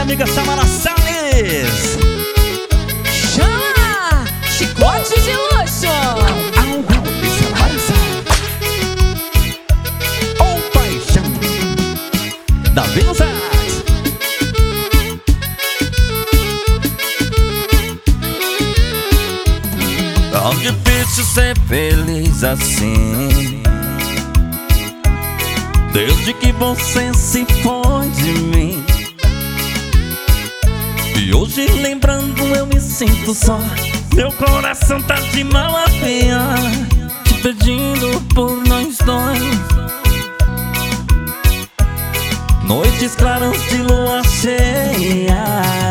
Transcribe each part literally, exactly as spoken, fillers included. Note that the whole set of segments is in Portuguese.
amiga Samara Salles. Chama! Chicote de luxo. Ao vivo, Samara Salles. Oh, paixão da Vila Sax. Tão difícil ser feliz assim, desde que você se foi de mim. E hoje lembrando eu me sinto só. Meu coração tá de mal a pior, te pedindo por nós dois. Noites claras de lua cheia,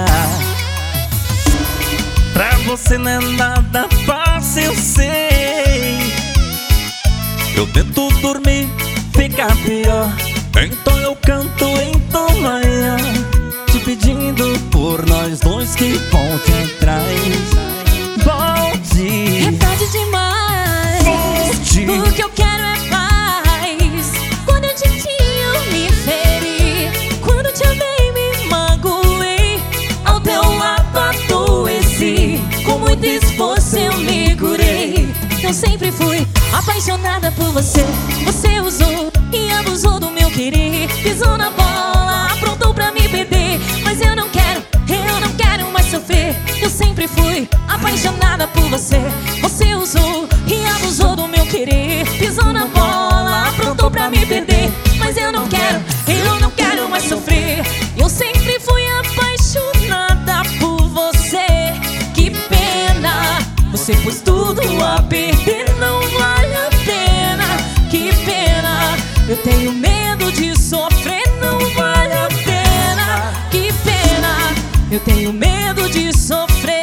pra você não é nada fácil, eu sei. Eu tento dormir, fica pior, então eu canto em tua manhã, te pedindo por nós dois que volte atrás. Volte. É tarde demais. Volte. O que eu quero é paz. Quando eu te tinha eu me feri, quando te amei me magoei, ao teu lado adoeci, com muito esforço eu me curei. Eu sempre fui apaixonada por você. Você usou e abusou do meu querer, pisou na bola, aprontou pra me perder. Mas eu não quero, eu não quero mais sofrer. Eu sempre fui apaixonada por você. Você usou e abusou do meu querer, pisou na bola, aprontou pra me perder. Mas eu não quero, eu não quero mais sofrer. Eu sempre fui apaixonada por você. Que pena, você pôs tudo a perder, não vale a pena. Que pena, eu tenho medo de sofrer, não vale a pena. Que pena, eu tenho medo de sofrer.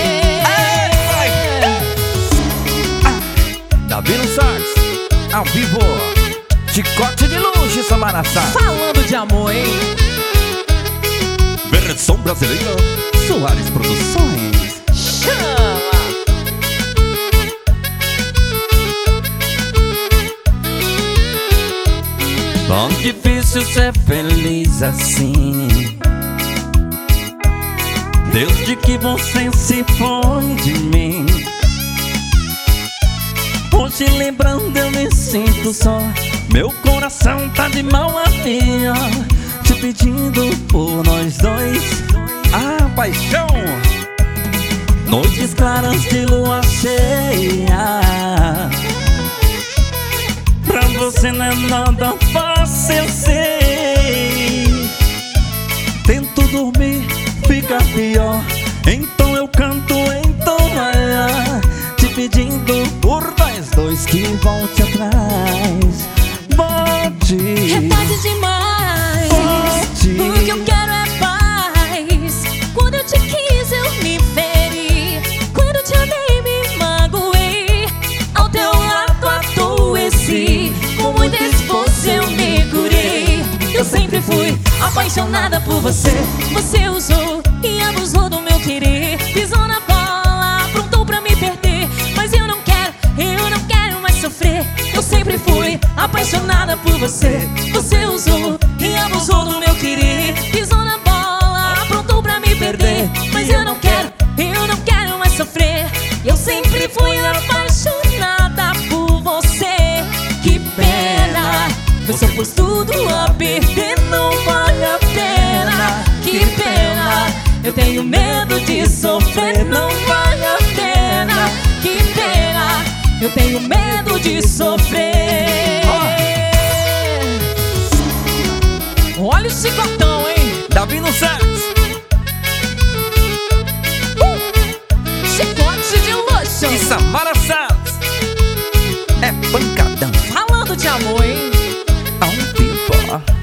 Da Vila Sax, ao vivo, chicote de luxo, Samara Salles. Falando de amor, hein? Versão brasileira, Soares Produções. Chama! Tão difícil ser feliz assim, desde que você se foi de mim. Hoje lembrando eu me sinto só. Meu coração tá de mal a pior, te pedindo por nós dois. Ah, paixão. Noites claras de lua cheia, pra você não é nada fácil, eu sei. Tento dormir, fica pior, então eu canto em tua manhã, te pedindo por nós dois que volte atrás. Volte. É tarde demais. Volte. O que eu quero é paz. Quando eu te quis eu me feri, quando te amei me magoei, ao teu lado adoeci, com muito esforço eu me curei. Eu sempre fui apaixonada por você. Você usou e abusou do meu querer, pisou na bola, aprontou pra me perder. Mas eu não quero, eu não quero mais sofrer. Eu sempre fui apaixonada por você. Você usou e abusou do meu querer, pisou na bola, aprontou pra me perder. Mas eu não quero, eu não quero mais sofrer. Eu sempre fui apaixonada por você. Que pena, você pôs tudo a perder, não vale a pena. Que pena, eu tenho medo de sofrer, não vale a pena. Que pena, eu tenho medo de sofrer. Olha o chicotão, hein? Da Vila Sax. Uh! Chicote de luxo. E Samara Salles. É pancadão. Falando de amor, hein? Ao vivo.